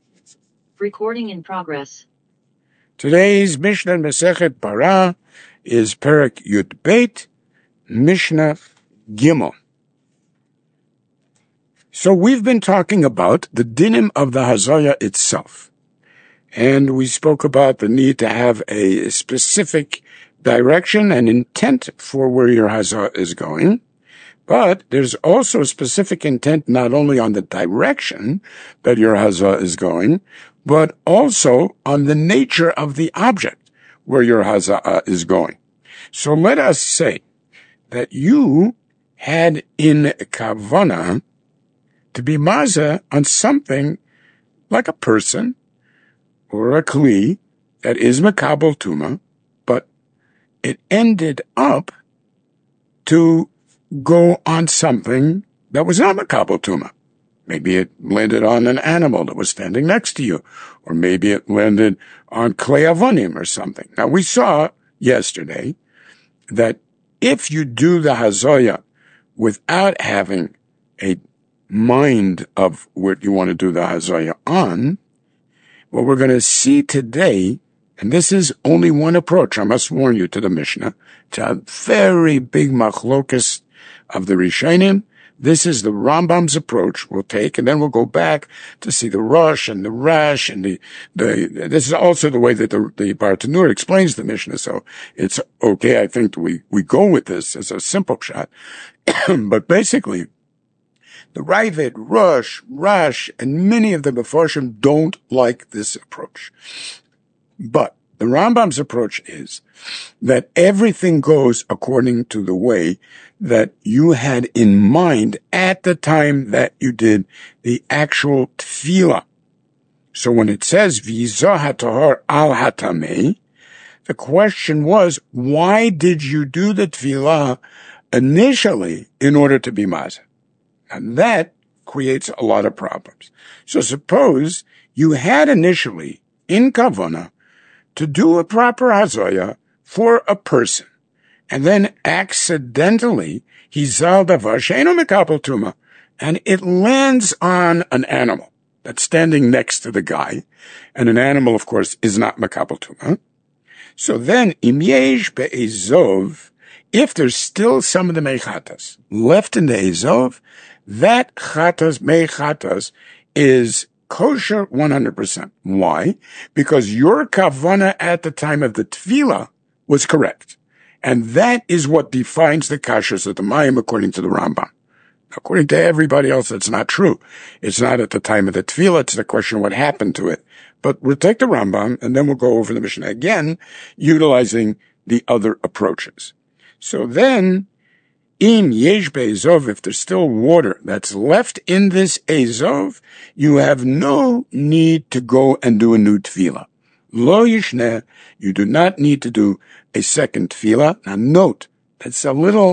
Recording in progress. Today's Mishnah in Masechet Bara is Perek Yud Beit, Mishnah Gimel. So we've been talking about the dinim of the Hazaya itself. And we spoke about the need to have a specific direction and intent for where your Hazaya is going. But there's also a specific intent not only on the direction that your Hazah is going, but also on the nature of the object where your Hazah is going. So let us say that you had in Kavana to be Mazah on something like a person or a Kli that is Makabel Tuma, but it ended up to go on something that was not Makabel Tuma. Maybe it landed on an animal that was standing next to you, or maybe it landed on Klei Avonim or something. Now, we saw yesterday that if you do the Hazoya without having a mind of what you want to do the Hazoya on, what we're going to see today, and this is only one approach, I must warn you to the Mishnah, it's a very big machlokas of the Rishonim. This is the Rambam's approach we'll take, and then we'll go back to see the Rosh and the Rash, and this is also the way that the Bartanur explains the Mishnah, so it's okay, I think we go with this as a simple shot. But basically, the Ravid, Rosh, Rash, and many of the Mefarshim don't like this approach. But the Rambam's approach is that everything goes according to the way that you had in mind at the time that you did the actual tefillah. So when it says, V'izah hatahar al hatamei, the question was, why did you do the tefillah initially in order to be mazah? And that creates a lot of problems. So suppose you had initially, in Kavana, to do a proper Hazoya for a person, and then accidentally he zal davar she'eino mekabel tuma, and it lands on an animal that's standing next to the guy, and an animal, of course, is not mekabel tuma. So then, im yesh be'ezov, if there's still some of the mechatas left in the ezov, that chatas, mechatas, is kosher 100%. Why? Because your kavana at the time of the tefillah was correct. And that is what defines the kashrus of the mayim according to the Rambam. According to everybody else, that's not true. It's not at the time of the tefillah, it's the question of what happened to it. But we'll take the Rambam, and then we'll go over the Mishnah again, utilizing the other approaches. So then, im yesh be'ezov, if there's still water that's left in this ezov, you have no need to go and do a new tefillah. Lo yishneh, you do not need to do a second tefillah. Now note, this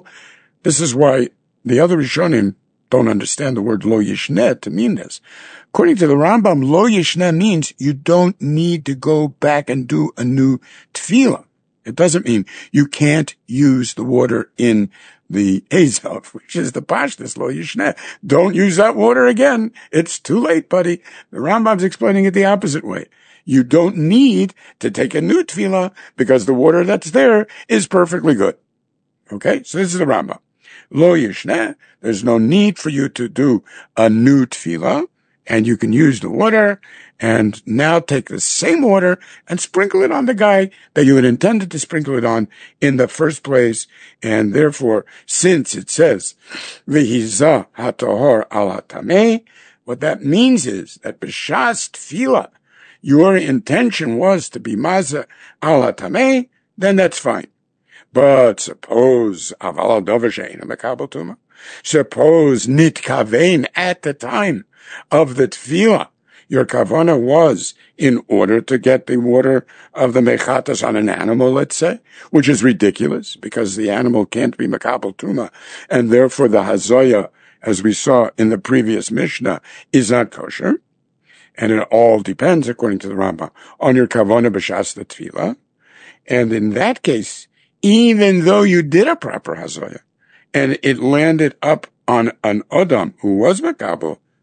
is why the other Rishonim don't understand the word lo yishneh to mean this. According to the Rambam, lo yishneh means you don't need to go back and do a new tefillah. It doesn't mean you can't use the water in the Ezov, which is the Pashtus, lo yishneh. Don't use that water again. It's too late, buddy. The Rambam's explaining it the opposite way. You don't need to take a new tefillah because the water that's there is perfectly good. Okay? So this is the Rambam. Lo yishneh, there's no need for you to do a new tefillah, and you can use the water, and now take the same water and sprinkle it on the guy that you had intended to sprinkle it on in the first place. And therefore, since it says, V'hizah hatahor al hatamei, what that means is that b'shas tefillah, your intention was to be mazah al hatamei, then that's fine. But suppose aval davar she'eino mekabel tuma, suppose nitkavein at the time of the tefillah, your kavana was in order to get the water of the mechatas on an animal, let's say, which is ridiculous because the animal can't be mekabel tuma, and therefore the hazoya, as we saw in the previous Mishnah, is not kosher. And it all depends, according to the Rambam, on your kavana b'shas the tefillah. And in that case, even though you did a proper hazoya, and it landed up on an Adam who was makabel,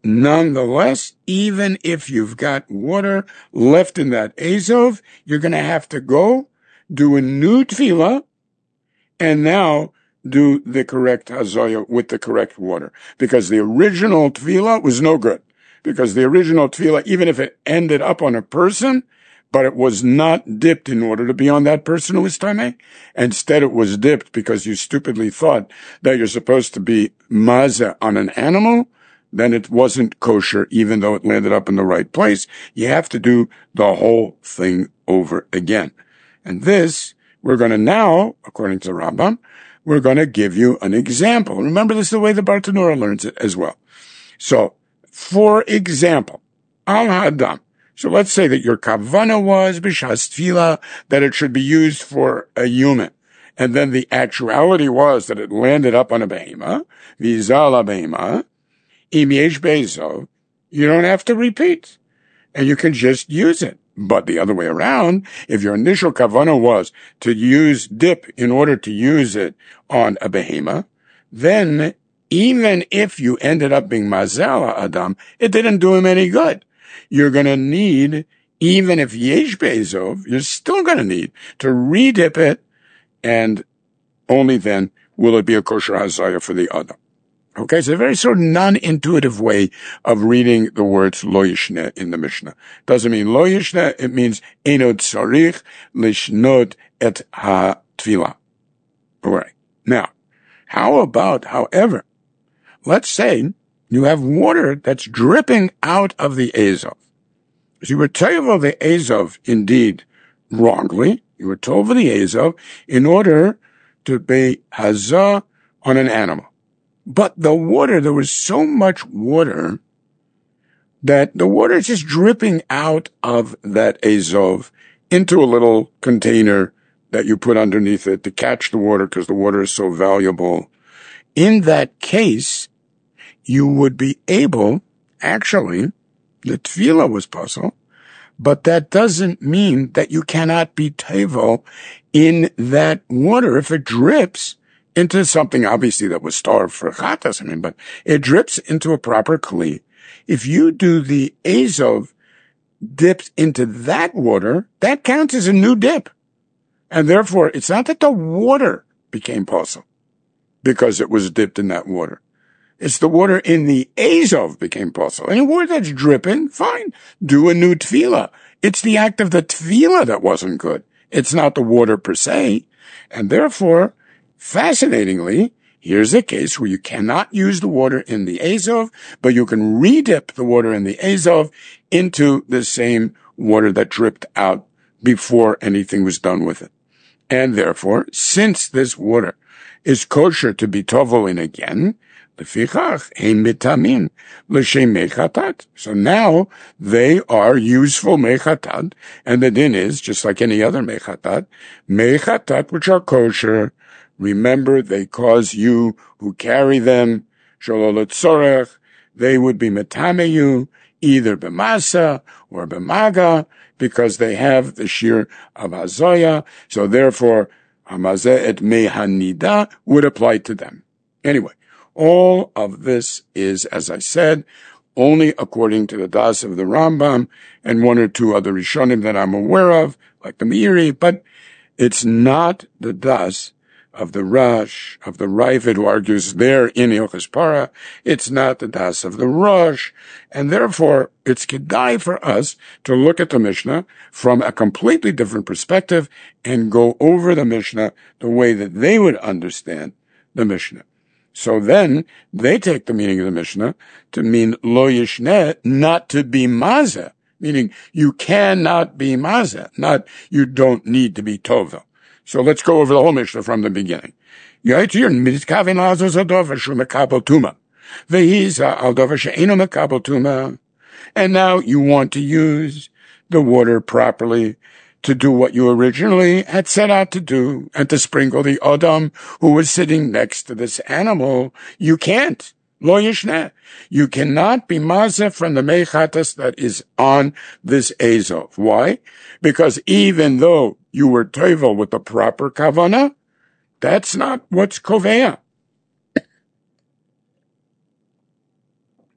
nonetheless, even if you've got water left in that Azov, you're going to have to go do a new tefillah and now do the correct hazoya with the correct water. Because the original tefillah was no good. Because the original tefillah, even if it ended up on a person, but it was not dipped in order to be on that person who was tameh. Instead, it was dipped because you stupidly thought that you're supposed to be mazeh on an animal, then it wasn't kosher, even though it landed up in the right place. You have to do the whole thing over again. And this, we're going to now, according to the Rambam, we're going to give you an example. Remember, this is the way the Bartanura learns it as well. So, for example, al hadam. So let's say that your kavana was b'shas tefillah, that it should be used for a human. And then the actuality was that it landed up on a behema, v'izal behema, im yesh beizov, you don't have to repeat. And you can just use it. But the other way around, if your initial kavana was to use dip in order to use it on a behema, then even if you ended up being mazal adam, it didn't do him any good. You're going to need, even if yesh beizov, you're still going to need to redip it, and only then will it be a kosher hazaya for the adam. Okay, it's a very sort of non-intuitive way of reading the words lo yishne in the Mishnah. Doesn't mean lo yishne, it means eno tzarich lishnot et ha-tfilah. All right. Now, how about, however, let's say you have water that's dripping out of the Azov. So you were told the Azov, indeed, wrongly. You were told the Azov in order to be hazah on an animal. But the water, there was so much water that the water is just dripping out of that Azov into a little container that you put underneath it to catch the water because the water is so valuable. In that case, you would be able, actually, the tefillah was possible, but that doesn't mean that you cannot be tevel in that water if it drips into something, obviously, that was starved for chatas, but it drips into a proper kli. If you do the Azov dipped into that water, that counts as a new dip. And therefore, it's not that the water became possible because it was dipped in that water. It's the water in the Azov became possible. Any water that's dripping, fine. Do a new tefillah. It's the act of the tefillah that wasn't good. It's not the water per se. And therefore, fascinatingly, here's a case where you cannot use the water in the Azov, but you can redip the water in the Azov into the same water that dripped out before anything was done with it. And therefore, since this water is kosher to be tovel in again, lefichach ein mitamin l'shem mechatat. So now they are useful mechatat, and the din is, just like any other mechatat which are kosher. Remember, they cause you who carry them, shalol tzorech, they would be metameyu, either b'masa or b'maga, because they have the shear of hazoya, so therefore, hamazeh et mehanida would apply to them. Anyway, all of this is, as I said, only according to the das of the Rambam and one or two other Rishonim that I'm aware of, like the Meiri, but it's not the das of the Rosh, of the Ravid, who argues there in Hilchos Para. It's not the das of the Rosh, and therefore it's kedai for us to look at the Mishnah from a completely different perspective and go over the Mishnah the way that they would understand the Mishnah. So then they take the meaning of the Mishnah to mean lo yishneh, not to be mazeh, meaning you cannot be mazeh, not you don't need to be tovel. So let's go over the whole Mishnah from the beginning. And now you want to use the water properly to do what you originally had set out to do and to sprinkle the Adam who was sitting next to this animal. You can't. Lo yishneh. You cannot be mazeh from the mechatas that is on this Azov. Why? Because even though you were tevel with the proper kavana, that's not what's koveya.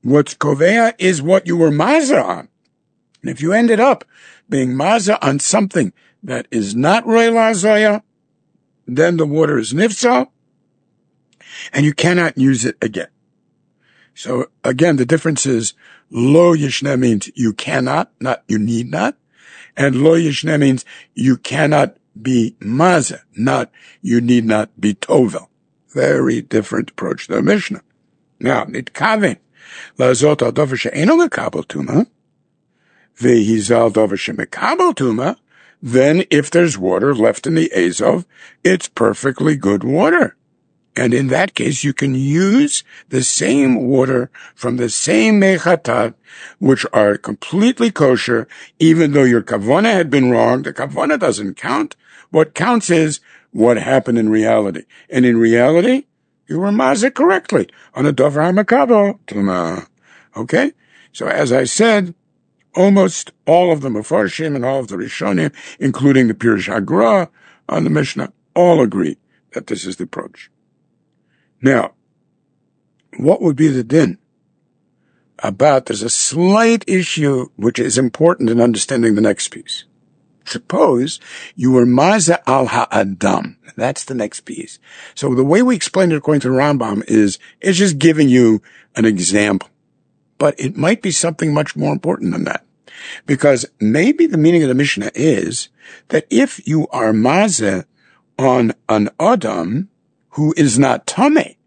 What's kovea is what you were maza on. And if you ended up being maza on something that is not roy lazoya, then the water is nifsal, and you cannot use it again. So again, the difference is lo yishne means you cannot, not you need not, and lo yishne means you cannot be maza, not you need not be tovel. Very different approach to the Mishnah. Now, nitkaven lazot al dover she'eno mekabel tuma, vehizal dover she'mekabel tuma. Then if there's water left in the Azov, it's perfectly good water. And in that case, you can use the same water from the same mechatat, which are completely kosher, even though your kavana had been wrong. The kavana doesn't count. What counts is what happened in reality. And in reality, you were mazik correctly on a dover hamakabel tuma. Okay? So as I said, almost all of the Mefarshim and all of the Rishonim, including the Pirush Hagra on the Mishnah, all agree that this is the approach. Now, what would be the din about, there's a slight issue which is important in understanding the next piece. Suppose you were maza al ha'adam. That's the next piece. So the way we explain it according to the Rambam is, it's just giving you an example. But it might be something much more important than that. Because maybe the meaning of the Mishnah is that if you are maza on an Adam who is not tameh,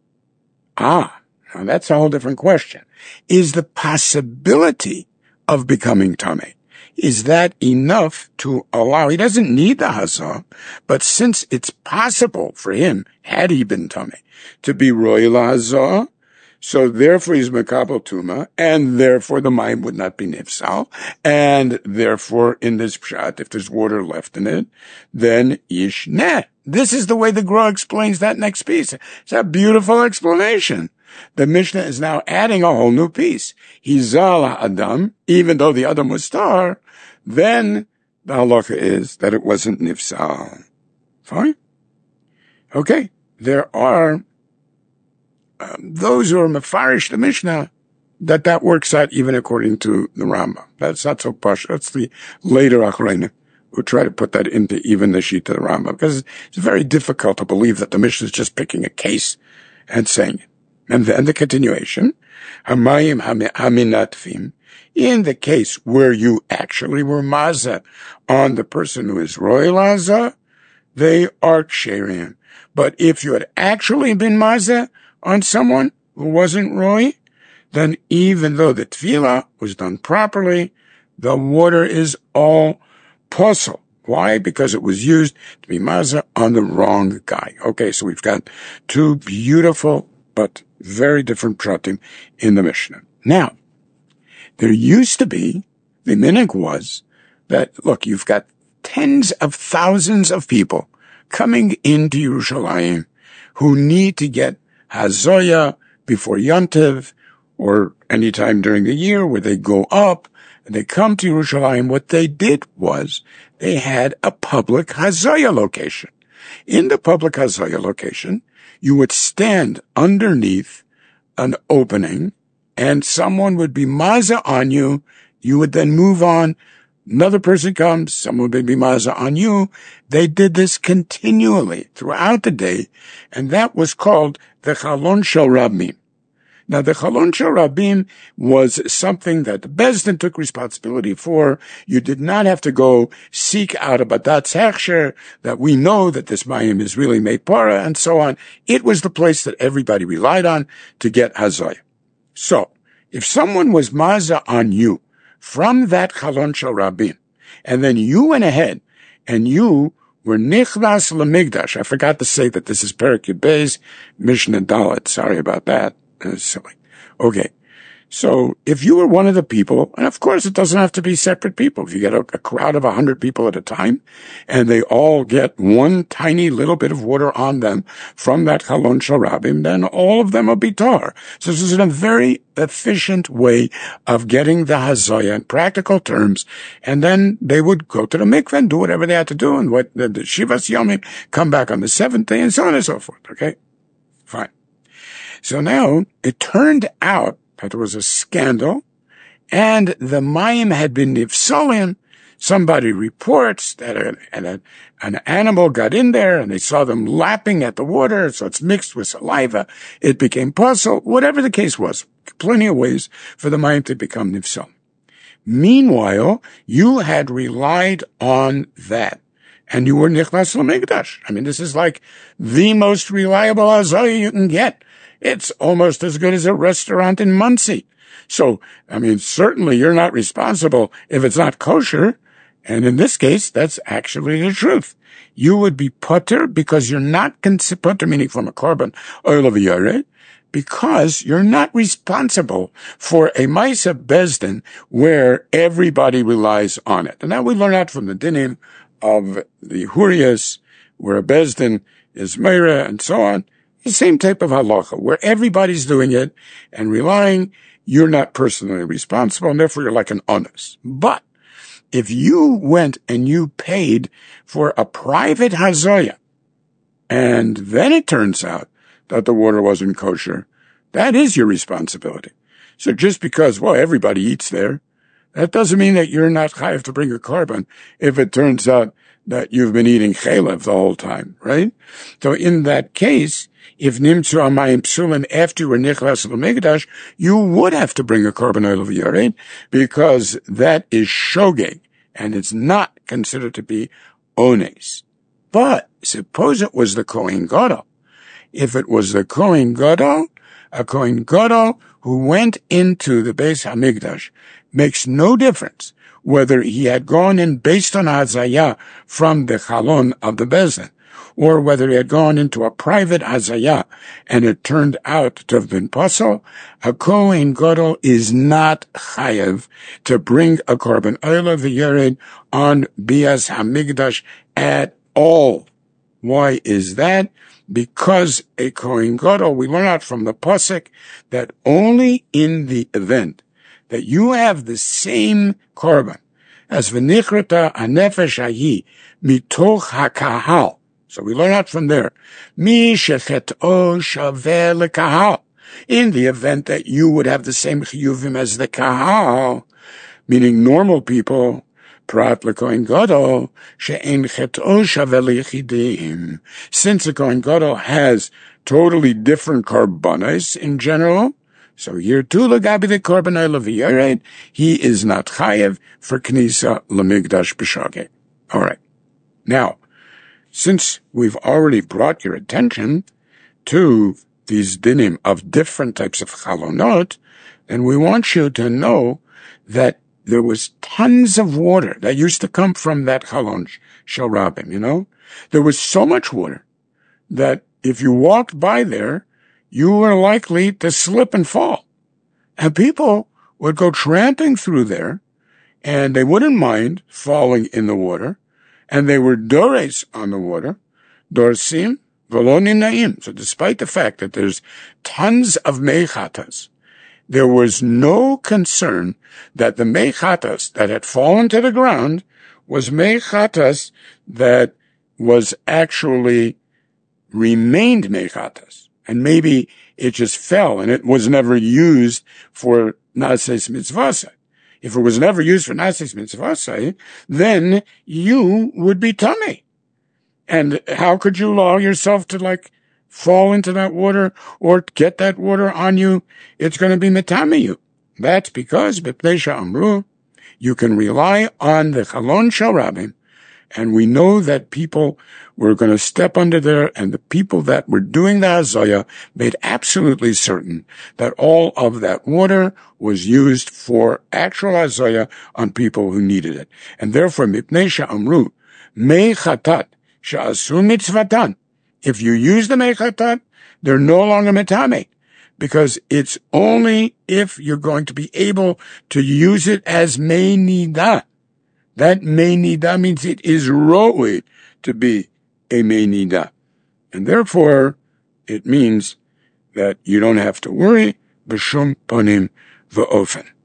now that's a whole different question. Is the possibility of becoming tameh, is that enough to allow, he doesn't need the hazah, but since it's possible for him, had he been tameh, to be roy lahazah, so therefore he's mekabel tuma, and therefore the mayim would not be nifsal, and therefore in this pshat, if there's water left in it, then yishneh. This is the way the Gra explains that next piece. It's a beautiful explanation. The Mishnah is now adding a whole new piece. Hizal Adam, even though the Adam was star, then the halacha is that it wasn't nifsal. Fine? Okay. There are those who are mefarish the Mishnah, that works out even according to the Rambam. That's not so posh. That's the later Achronim who try to put that into even the sheet of the Rambam, because it's very difficult to believe that the Mishnah is just picking a case and saying it. And then the continuation, Hamayim haminatfim, in the case where you actually were maza on the person who is roy laza, they are ksherim. But if you had actually been maza on someone who wasn't roy, then even though the tefillah was done properly, the water is all posel. Why? Because it was used to be maza on the wrong guy. Okay, so we've got two beautiful but very different pratim in the Mishnah. Now, there used to be, the minhag was that, look, you've got tens of thousands of people coming into Yerushalayim who need to get Hazoya before Yontiv or any time during the year where they go up and they come to Yerushalayim. What they did was they had a public Hazoya location. In the public Hazoya location, you would stand underneath an opening and someone would be maza on you. You would then move on. Another person comes, someone would be maza on you. They did this continually throughout the day, and that was called the Chalon Shel Rabim. Now, the Chalon Shel Rabim was something that the Beis Din took responsibility for. You did not have to go seek out a Badatz Hechsher, that we know that this Mayim is really Meipara, and so on. It was the place that everybody relied on to get Hazoy. So, if someone was maza on you from that Chalon Shel Rabim, and then you went ahead and you were nichnas lemigdash. I forgot to say that this is Perek Yud Beis, Mishnah Dalet. Sorry about that. Silly. Okay. So if you were one of the people, and of course it doesn't have to be separate people. If you get a crowd of 100 people at a time, and they all get one tiny little bit of water on them from that Chalon Shel Rabim, then all of them are bitar. So this is a very efficient way of getting the Hazoya in practical terms, and then they would go to the mikveh and do whatever they had to do, and what the Shivas Yomim, come back on the seventh day, and so on and so forth. Okay? Fine. So now, it turned out that there was a scandal, and the mayim had been nifsalim. Somebody reports that an animal got in there and they saw them lapping at the water, so it's mixed with saliva. It became puzzle. Whatever the case was, plenty of ways for the mayim to become nifsal. Meanwhile, you had relied on that, and you were nichnas l'mikdash. I mean, this is like the most reliable hazaya you can get. It's almost as good as a restaurant in Monsey. So, I mean, certainly you're not responsible if it's not kosher. And in this case, that's actually the truth. You would be putter because you're not putter, meaning from a korban oil of yared, because you're not responsible for a Maisa Bezdin where everybody relies on it. And that we learn out from the dinim of the Huriyas, where a Bezdin is Meira and so on. The same type of halacha, where everybody's doing it and relying, you're not personally responsible, and therefore you're like an onus. But if you went and you paid for a private hazaya, and then it turns out that the water wasn't kosher, that is your responsibility. So just because, well, everybody eats there, that doesn't mean that you're not chayav to bring a korban if it turns out that you've been eating chalev the whole time, right? So in that case, if nimtzu amayim psulim after you were nichlas l'mikdash, you would have to bring a korban oil of yared, because that is shogeg, and it's not considered to be ones. But suppose it was the Kohen Gadol. If it was the Kohen Gadol, a Kohen Gadol who went into the Beis Hamikdash, makes no difference whether he had gone in based on Hazaya from the Chalon of the Bezdin, or whether he had gone into a private Hazaya and it turned out to have been Pasal. A Kohen Gadol is not chayav to bring a korban oil of yared on Bias Hamikdash at all. Why is that? Because a Kohen Gadol, we learn out from the Pasuk that only in the event that you have the same korban as v'nichrata hanefesh hayi mitoch hakahal. So we learn out from there, mi shechet'o shaveh lekahal. In the event that you would have the same chiyuvim as the kahal, meaning normal people, prat lekohen gadol she'en chet'o shaveh leyichidim. Since a kohen gadol has totally different karbanos in general, so here too, legabi the korban oil of yared, he is not chayev for knisa lemigdash b'shogeg. All right. Now, since we've already brought your attention to these dinim of different types of chalonot, then we want you to know that there was tons of water that used to come from that chalon shel rabim, you know? There was so much water that if you walked by there, you were likely to slip and fall. And people would go tramping through there, and they wouldn't mind falling in the water, and they were dores on the water, dorsim v'lo ninaim. So despite the fact that there's tons of mechatas, there was no concern that the mechatas that had fallen to the ground was mechatas that was actually remained mechatas. And maybe it just fell and it was never used for nases mitzvasai. If it was never used for nases mitzvasai, then you would be tummy. And how could you allow yourself to fall into that water or get that water on you? It's going to be metame you. That's because b'pnei amru, you can rely on the chalon shel rabim. And we know that people were going to step under there, and the people that were doing the hazaya made absolutely certain that all of that water was used for actual hazaya on people who needed it. And therefore, mipnei she'amru, mei chatat she'asu mitzvatan. If you use the mei chatat, they're no longer metame, because it's only if you're going to be able to use it as mei nidah. That mei nidah means it is ro'ed to be a mei nidah. And therefore, it means that you don't have to worry, b'shum panim v'ofen.